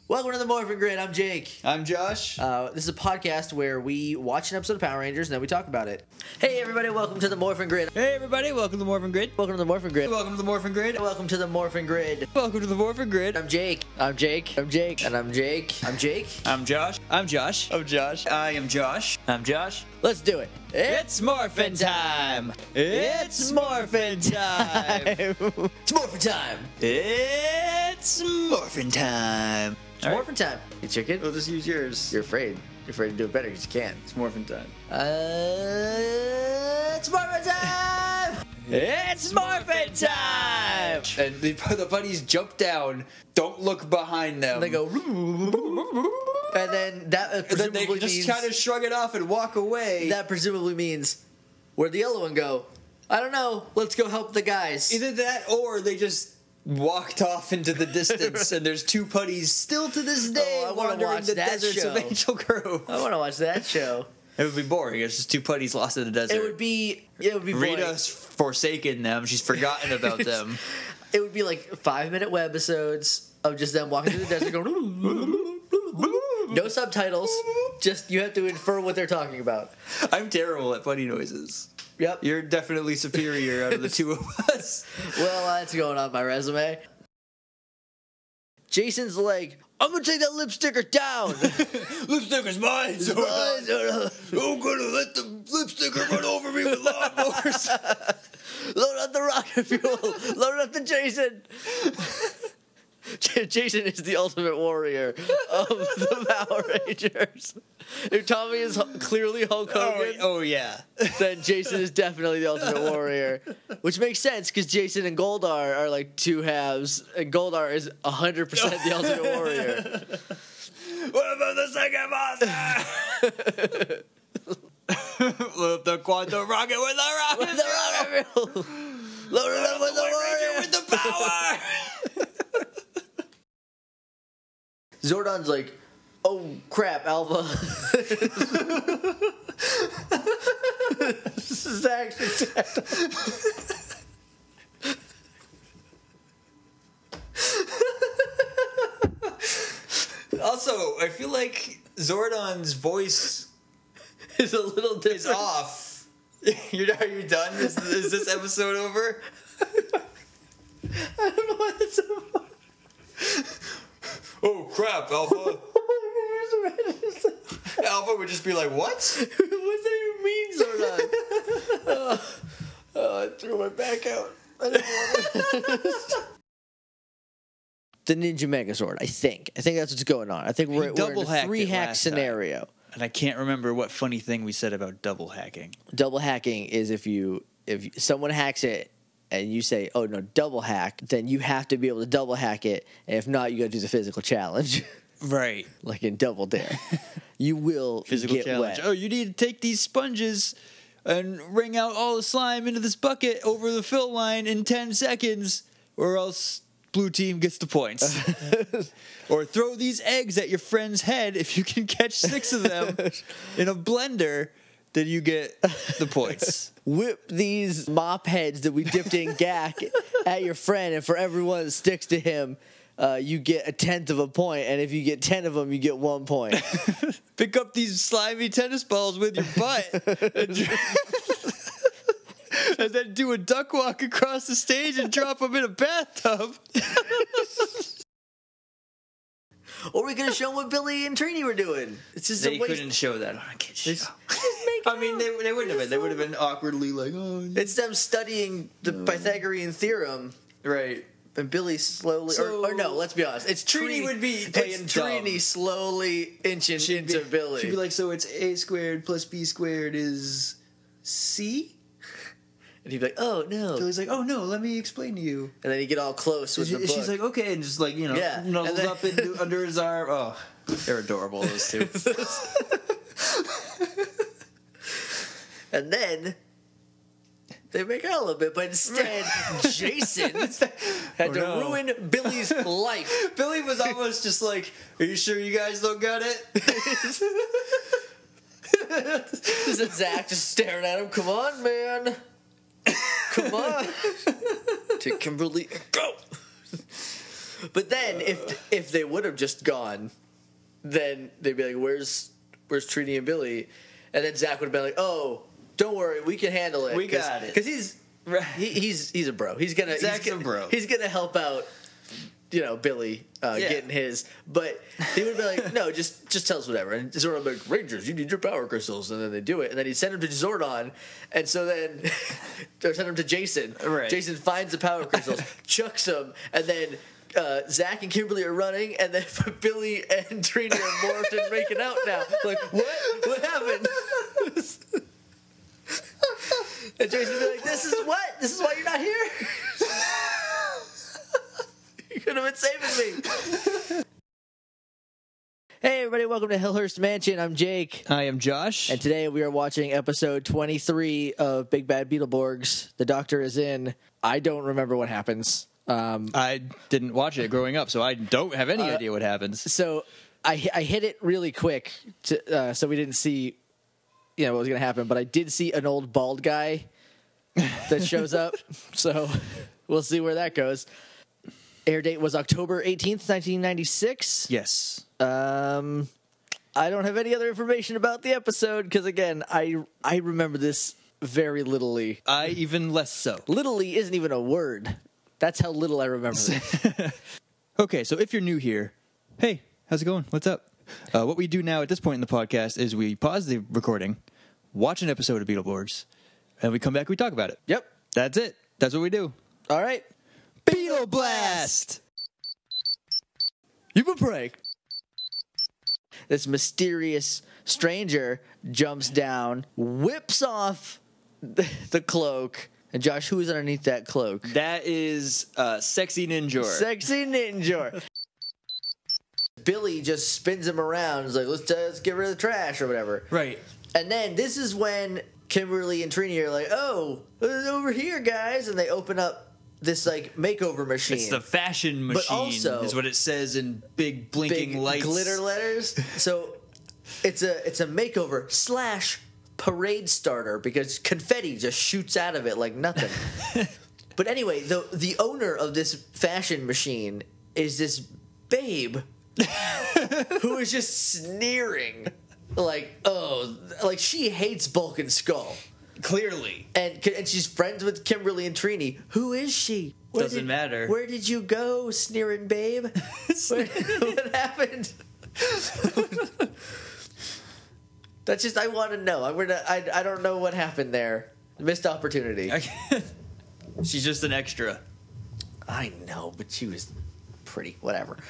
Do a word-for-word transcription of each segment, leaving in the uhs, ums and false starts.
Welcome to the Morphin Grid. I'm Jake. I'm Josh. Uh, this is a podcast where we watch an episode of Power Rangers and then we talk about it. Hey, everybody. Welcome to the Morphin Grid. Hey, everybody. Welcome to the Morphin Grid. Welcome to the Morphin Grid. Welcome to the Morphin Grid. Welcome to the Morphin Grid. Welcome to the Morphin Grid. I'm Jake. I'm Jake. I'm Jake. And I'm Jake. I'm Jake. I'm Josh. I'm Josh. I'm Josh. I am Josh. I'm Josh. Let's do it. It's Morphin time. It's Morphin time. It's Morphin time. It's Morphin time. It's Morphin time. You chicken? We'll just use yours. You're afraid. You're afraid to do it better because you can't. It's Morphin time. Uh, it's Morphin time. It's Morphin time. And the, the buddies jump down. Don't look behind them. And they go. And then that uh, And then presumably they just means kind of shrug it off and walk away. that presumably means where'd the yellow one go? I don't know. Let's go help the guys. Either that or they just walked off into the distance and there's two putties still to this day Oh, I wanna wandering watch the that deserts show. of Angel Grove. I want to watch that show. It would be boring. It's just two putties lost in the desert. It would be. It would be. boring. Rita's forsaken them. She's forgotten about them. It would be like five minute webisodes of just them walking through the desert going. No subtitles. Just you have to infer what they're talking about. I'm terrible at putty noises. Yep. You're definitely superior out of the two of us. Well, that's going on my resume. Jason's like, I'm gonna take that lip sticker down. Lipstick is mine, so Mine, so- I'm gonna let the lip sticker run over me with lawnmowers. Load up the rocket fuel. Load up the Jason. J- Jason is the ultimate warrior of the Power Rangers. If Tommy is hu- clearly Hulk Hogan, Oh, oh yeah. then Jason is definitely the ultimate warrior. Which makes sense because Jason and Goldar are like two halves, and Goldar is one hundred percent the ultimate warrior. What about the second monster? Load up the quantum rocket with the rocket. With the rocket fuel. Load it up with the White Ranger warrior. with the power. Zordon's like, oh crap, Alpha. This is actually Also, I feel like Zordon's voice is a little different. is off. You're are you done? Is, is this episode over? I don't know why that's so funny. Oh crap, Alpha. Alpha would just be like, what? What does that even mean, Zordon? oh, oh, I threw my back out. I didn't want it. The Ninja Megazord, I think. I think that's what's going on. I think we're, we're in double a hacked three it hack last time. scenario. And I can't remember what funny thing we said about double hacking. Double hacking is if you if someone hacks it and you say, "Oh no, double hack," then you have to be able to double hack it, and if not, you got to do the physical challenge, Right. like in Double Dare. You will Physical get challenge. wet. Oh, you need to take these sponges and wring out all the slime into this bucket over the fill line in ten seconds, or else blue team gets the points. Or throw these eggs at your friend's head. If you can catch six of them in a blender, then you get the points. Whip these mop heads that we dipped in gack at your friend, and for every one that sticks to him, uh, you get a tenth of a point, and if you get ten of them, you get one point. Pick up these slimy tennis balls with your butt. and, and then do a duck walk across the stage and drop them in a bathtub. Or we could have shown what Billy and Trini were doing. It's just They a waste. couldn't show that on a kid's show. Just make I mean, they, they wouldn't have been. They would have been awkwardly like, oh, It's them studying the Pythagorean theorem, right. and Billy slowly, So- or, or no, let's be honest, it's Trini Trini would be it's playing Trini dumb. slowly inching into Billy. She'd be like, so it's a squared plus b squared is c? and he'd be like, oh no, Billy's like, oh no, let me explain to you. and then he'd get all close with She- the book. she's like, okay, and just like, you know, Yeah, nuzzles and then- up into, under his arm. Oh, they're adorable, those two. and then they make out a little bit, but instead Jason had Oh, to no. ruin Billy's life. Billy was almost just like, are you sure you guys don't got it? This is Zach just staring at him. Come on, man. Come on. To Kimberly, go. But then if if they would have just gone, then they'd be like, "Where's where's Trini and Billy?" And then Zach would have been like, "Oh, don't worry, we can handle it. We got it." Because he's he, he's he's a bro. He's gonna Zach's he's a gonna, bro. He's gonna help out. You know, Billy uh, Yeah. getting his, but he would be like, "No, just just tell us whatever." And Zordon would be like, "Rangers, you need your power crystals," and then they do it, and then he'd send him to Zordon, and so then or send him to Jason. Right. Jason finds the power crystals, chucks them, and then uh, Zach and Kimberly are running, and then Billy and Trini are morphed and making out now. Like, what? What happened? And Jason would be like, "This is what? This is why you're not here." You could have been saving me. Hey, everybody, welcome to Hillhurst Mansion. I'm Jake. I am Josh. And today we are watching episode twenty-three of Big Bad Beetleborgs. The Doctor is in. I don't remember what happens. Um, I didn't watch it growing up, so I don't have any Uh, idea what happens. so I, I hit it really quick to, uh, so we didn't see you know, what was going to happen. But I did see an old bald guy that shows up. So we'll see where that goes. Air date was October eighteenth, nineteen ninety-six. Yes. Um, I don't have any other information about the episode because, again, I I remember this very littly. I even less so. Littly isn't even a word. That's how little I remember this. Okay, so if you're new here, hey, how's it going? What's up? Uh, what we do now at this point in the podcast is we pause the recording, watch an episode of Beetleborgs, and we come back and we talk about it. Yep. That's it. That's what we do. All right. Beetle Blast! You've been pranked. This mysterious stranger jumps down, whips off the, the cloak. And Josh, who is underneath that cloak? That is uh, Sexy Ninja. Sexy Ninja. Billy just spins him around. He's like, let's, uh, let's get rid of the trash or whatever. Right. And then this is when Kimberly and Trini are like, oh, over here, guys. And they open up this, like, makeover machine. It's the fashion But machine, also- is what it says in big blinking Big lights. glitter letters. So it's a it's a makeover slash parade starter because confetti just shoots out of it like nothing. But anyway, the the owner of this fashion machine is this babe who is just sneering, like, oh, like she hates Bulk and Skull. Clearly. And and she's friends with Kimberly and Trini. Who is she? Where Doesn't did- matter. Where did you go, sneering babe? Where- what happened? That's just I want to know. I'm gonna. I I don't know what happened there. Missed opportunity. She's just an extra. I know, but she was pretty. Whatever.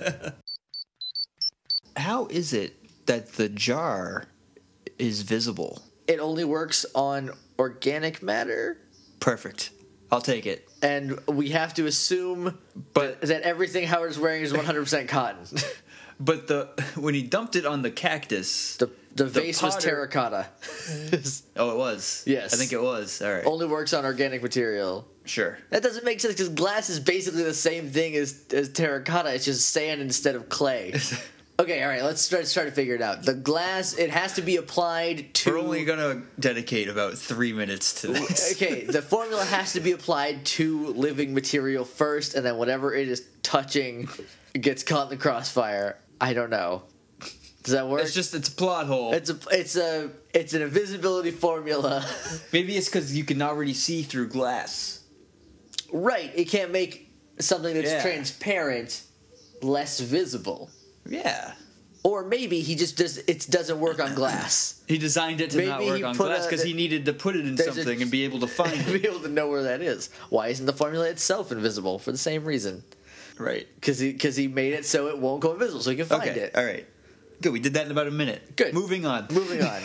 How is it that the jar is visible? It only works on organic matter, Perfect. I'll take it. and we have to assume, But- that, that everything Howard is wearing is one hundred percent cotton. But the when he dumped it on the cactus, The the, The vase was potter- terracotta. oh, it was. Yes. I think it was. All right. Only works on organic material. Sure. That doesn't make sense because glass is basically the same thing as, as terracotta. It's just sand instead of clay. Okay, all right. Let's try, let's try to figure it out. The glass, it has to be applied to. We're only gonna dedicate about three minutes to this. Okay, the formula has to be applied to living material first, and then whatever it is touching gets caught in the crossfire. I don't know. Does that work? It's just it's a plot hole. It's a it's a it's an invisibility formula. Maybe it's because you can already see through glass. Right. It can't make something that's Yeah. transparent less visible. Yeah. Or maybe he just does it doesn't work on glass. He designed it to Maybe not he work on put glass a- because he needed to put it in there's a- something and be able to find To it. be able to know where that is. Why isn't the formula itself invisible? For the same reason. Right. Because he, cause he made it so it won't go invisible, so he can find Okay. it. All right. Good. We did that in about a minute. Good. Moving on. Moving on.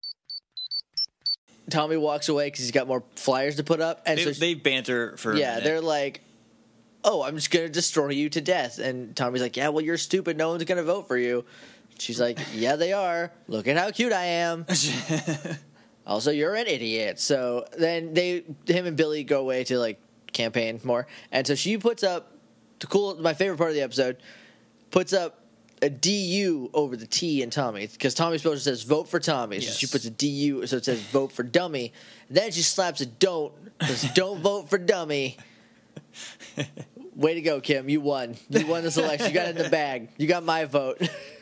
Tommy walks away because he's got more flyers to put up. And They, so they banter for a yeah, minute. they're like, oh, I'm just going to destroy you to death. And Tommy's like, yeah, well, you're stupid. No one's going to vote for you. She's like, yeah, they are. Look at how cute I am. Also, you're an idiot. So then they, him and Billy go away to like campaign more. And so she puts up, the cool, my favorite part of the episode, puts up a D U over the T in Tommy. Because Tommy's poster says vote for Tommy. So Yes. she puts a D U, so it says vote for dummy. Then she slaps a don't, says don't vote for dummy. Way to go, Kim. You won. You won this election. You got it in the bag. You got my vote.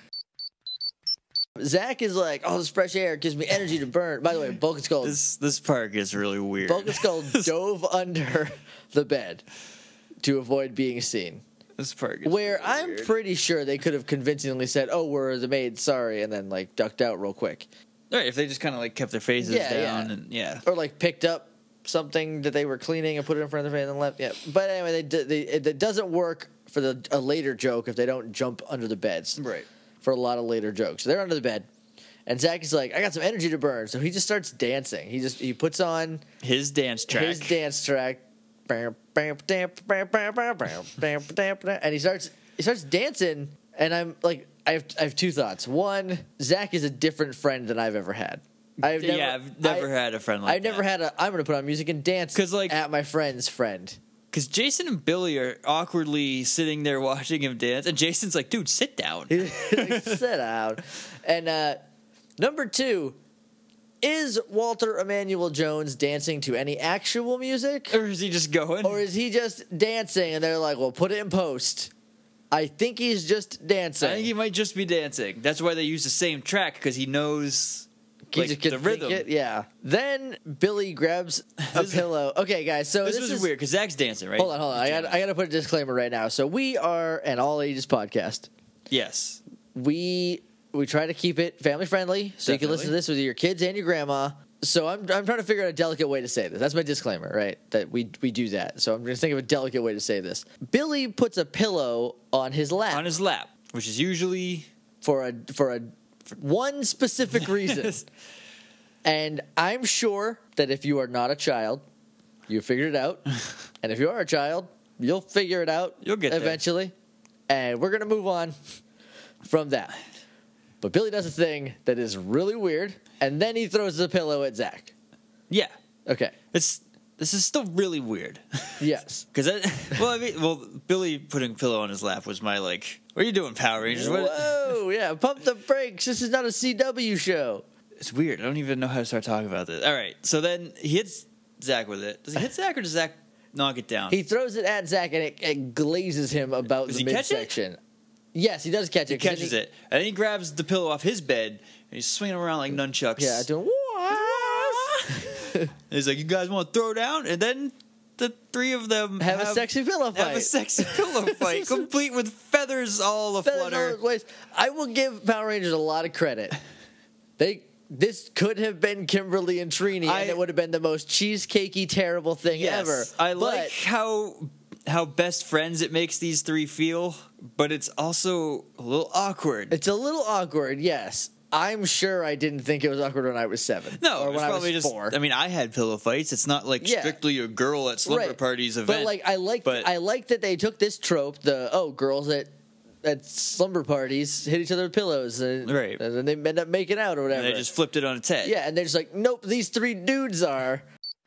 Zach is like, oh, this fresh air gives me energy to burn. By the way, Bulk and Skull. This this part gets really weird. Bulk and Skull dove under the bed to avoid being seen. This part gets Where really I'm weird. pretty sure they could have convincingly said, oh, we're the maid, sorry, and then like ducked out real quick. Right, if they just kind of like kept their faces Yeah, down yeah. and yeah. Or like picked up something that they were cleaning and put it in front of their face and left. Yeah. But anyway, they, d- they, it, it doesn't work for the a later joke if they don't jump under the beds. Right. For a lot of later jokes. So they're under the bed. And Zach is like, I got some energy to burn. So he just starts dancing. He just he puts on His dance track. his dance track. And he starts he starts dancing, and I'm like, I have I have two thoughts. One, Zach is a different friend than I've ever had. I've never, yeah, I've never I, had a friend like I've that. never had a. I'm gonna put on music and dance 'Cause, like- at my friend's friend. Because Jason and Billy are awkwardly sitting there watching him dance, and Jason's like, dude, sit down. Like, sit down. And uh, number two, is Walter Emmanuel Jones dancing to any actual music, Or is he just going? or is he just dancing? And they're like, well, put it in post. I think he's just dancing. I think he might just be dancing. That's why they use the same track, because he knows He like, just could the think rhythm. it, yeah. Then Billy grabs a This- pillow. Okay, guys. So This, this, was is weird, because Zach's dancing, right? Hold on, hold on. I got I got to put a disclaimer right now. So we are an all ages podcast. Yes. We we try to keep it family friendly, so you can listen to Definitely. this with your kids and your grandma. So I'm I'm trying to figure out a delicate way to say this. That's my disclaimer, right? That we we do that. So I'm just thinking of a delicate way to say this. Billy puts a pillow on his lap On his lap, which is usually... for a for a for one specific reason. And I'm sure that if you are not a child, you figured it out. And if you are a child, you'll figure it out You'll get there. eventually. And we're going to move on from that. But Billy does a thing that is really weird, and then he throws the pillow at Zach. Yeah. Okay. It's This is still really weird. Yes. Because, well, I mean, well, Billy putting a pillow on his lap was my, like, what are you doing, Power Rangers? What- Whoa, yeah. Pump the brakes. This is not a C W show. It's weird. I don't even know how to start talking about this. All right. So then he hits Zach with it. Does he hit Zach or does Zach knock it down? He throws it at Zach, and it, it glazes him about Does the he catch it? midsection. Yes, he does catch he it. 'cause then catches he- it. And then he grabs the pillow off his bed and he's swinging around like nunchucks. Yeah, doing And he's like, you guys want to throw down? And then the three of them have, a sexy pillow fight. have a sexy pillow fight, complete with feathers all Feathers all aflutter. over the place. I will give Power Rangers a lot of credit. They this could have been Kimberly and Trini, I- and it would have been the most cheesecakey, terrible thing Yes, ever. I But like how how best friends it makes these three feel, but it's also a little awkward. it's a little awkward. Yes, I'm sure I didn't think it was awkward when I was seven. No, or it's when I was probably just. four. I mean, I had pillow fights. It's not like Yeah. strictly a girl at slumber Right. parties event. But like, I like but- I like that they took this trope. The oh, girls at at slumber parties hit each other with pillows, and, Right. and then they end up making out or whatever. and they just flipped it on its head. yeah, and they're just like, nope, these three dudes are.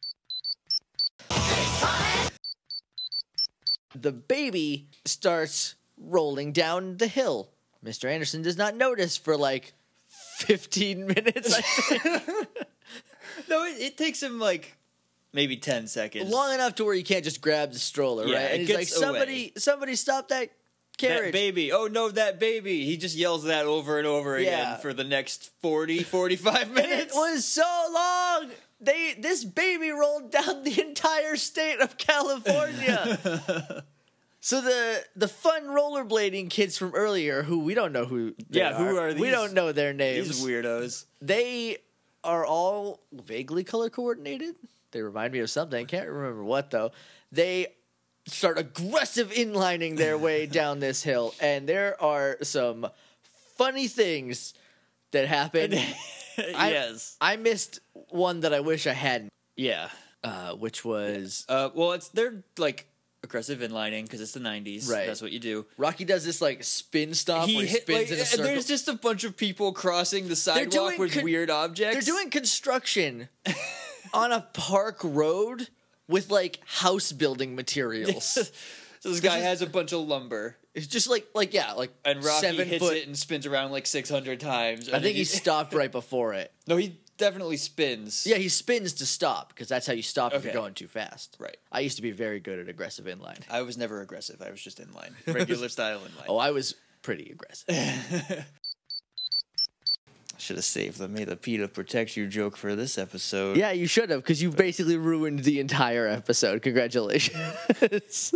The baby starts rolling down the hill. Mister Anderson does not notice for like fifteen minutes, I think. No, it, it takes him like maybe ten seconds. Long enough to where you can't just grab the stroller, Yeah, right? it And he's like, gets somebody, somebody stop that carriage. That baby. Oh no, that baby. He just yells that over and over again Yeah. for the next forty, forty-five And it minutes. was so long. They this baby rolled down the entire state of California. So the the fun rollerblading kids from earlier, who we don't know who, they Yeah, who are we these- don't know their names. These weirdos. They are all vaguely color coordinated. They remind me of something. Can't remember what though. They start aggressive inlining their way down this hill, and there are some funny things that happen. I- yes. I missed one that I wish I hadn't, Yeah. uh, which was Uh, well, it's they're like aggressive inlining because it's the nineties. Right. That's what you do. Rocky does this like spin stop where he hit, spins like, in a and circle. there's just a bunch of people crossing the sidewalk doing with con- weird objects. They're doing construction on a park road with like house building materials. So this guy has a bunch of lumber, It's just like like yeah, like and Rocky seven hits foot. it and spins around like six hundred times. I and think then he stopped right before it. No, he definitely spins. Yeah, he spins to stop because that's how you stop if Okay. you're going too fast. Right. I used to be very good at aggressive inline. I was never aggressive. I was just in line. Regular style in line. Oh, I was pretty aggressive. Should have saved the May the PETA protect you joke for this episode. Yeah, you should have because you basically ruined the entire episode. Congratulations.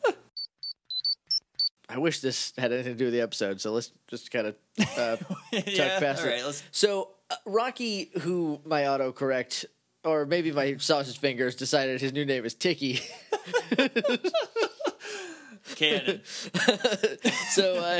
I wish this had anything to do with the episode, so let's just kind of uh, talk Yeah, past all it. right, let's- So uh, Rocky, who my autocorrect or maybe my sausage fingers decided his new name is Tiki. Canon. so, uh,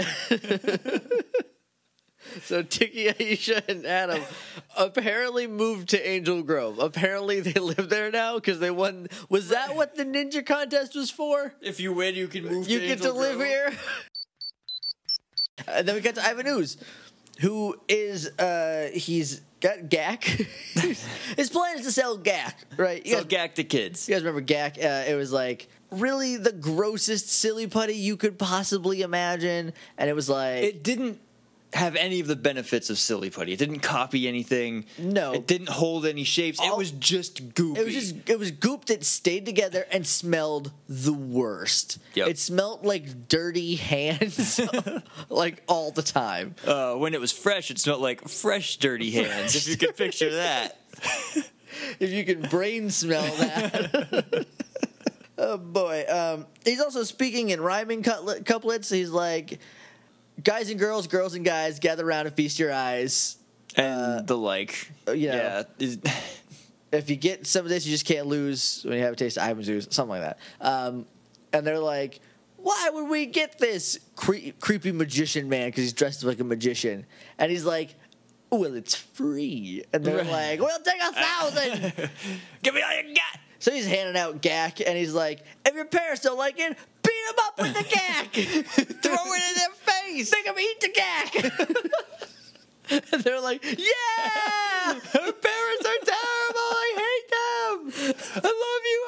so Tiki, Aisha, and Adam apparently moved to Angel Grove. Apparently, they live there now because they won. Was that what the ninja contest was for? If you win, you can move You to get to Angel live Grove. here. And then we got to Ivan Ooze, who is uh, he's got G A C. His plan is to sell G A C, right? You So guys, gack the kids. you guys remember G A C? Uh, it was like really the grossest silly putty you could possibly imagine, and it was like It didn't have any of the benefits of silly putty. It didn't copy anything. No. It didn't hold any shapes. All- it was just goopy. It was just it was goop that stayed together and smelled the worst. Yep. It smelled like dirty hands, like all the time. uh, when it was fresh, it smelled like fresh, dirty hands. if you could picture that. If you can brain smell that. Oh boy. Um, he's also speaking in rhyming couplet, couplets. He's like, "Guys and girls, girls and guys, gather around and feast your eyes. And the like. you know. Yeah. Is- If you get some of this, you just can't lose when you have a taste of Ivan's Ooze," something like that. Um, and they're like, "Why would we get this cre- creepy magician man? Because he's dressed like a magician." And he's like, "Well, it's free." And they're like, "We'll take a thousand." Give me all you got. So he's handing out G A C, and he's like, "If your parents don't like it, beat them up with the G A C. Throw it in their face. Make them eat the G A C." And they're like, "Yeah! Our parents are terrible. I hate them. I love you,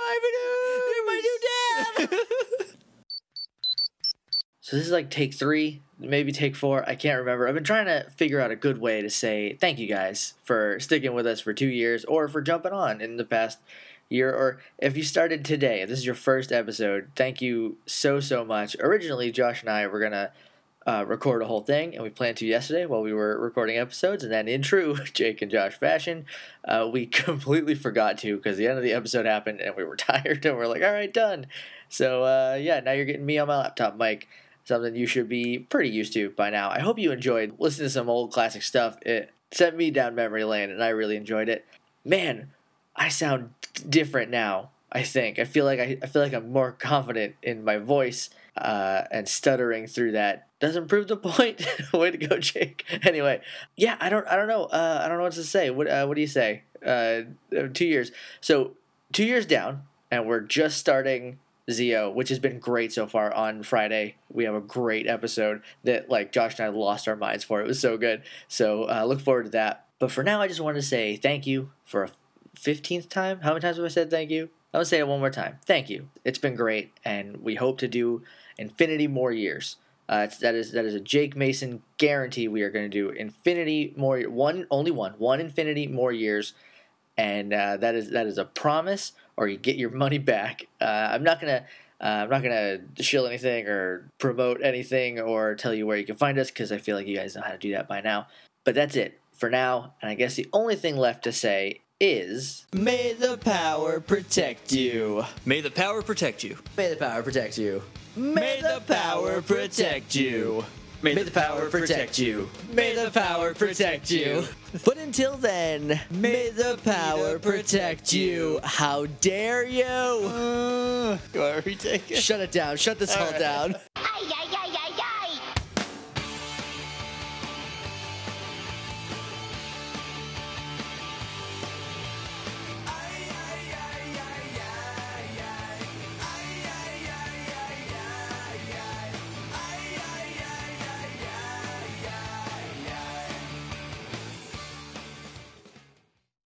Ivan. You're my new dad!" So this is like take three, maybe take four. I can't remember. I've been trying to figure out a good way to say thank you guys for sticking with us for two years or for jumping on in the past year. Or if you started today, if this is your first episode, thank you so, so much. Originally, Josh and I were going to uh, record a whole thing, and we planned to yesterday while we were recording episodes. And then in true Jake and Josh fashion, uh, we completely forgot to because the end of the episode happened and we were tired and we're like, all right, done. So uh, yeah, now you're getting me on my laptop mic. Something you should be pretty used to by now. I hope you enjoyed listening to some old classic stuff. It sent me down memory lane, and I really enjoyed it. Man, I sound different now. I think I feel like I, I feel like I'm more confident in my voice, uh, and stuttering through that doesn't prove the point. Way to go, Jake. Anyway, yeah, I don't I don't know. Uh, I don't know what to say. What uh, what do you say? Uh, two years. So two years down, and we're just starting Zeo, which has been great so far. On Friday, we have a great episode that like Josh and I lost our minds for. It was so good. So uh, look forward to that. But for now, I just wanted to say thank you for a fifteenth time. How many times have I said thank you? I'm gonna say it one more time. Thank you. It's been great, and we hope to do infinity more years. Uh, it's, that is that is a Jake Mason guarantee. We are going to do infinity more one only one one infinity more years, and uh, that is that is a promise, or you get your money back. Uh, I'm not gonna uh, I'm not gonna shill anything or promote anything or tell you where you can find us because I feel like you guys know how to do that by now. But that's it for now, and I guess the only thing left to say is May the power protect you. May the power protect you. may the power protect you. May the power protect you. May the power protect you. May the power protect you. But until then, may the power protect you. How dare you? Uh, you want to retake it? Shut it down. Shut this all All right. down.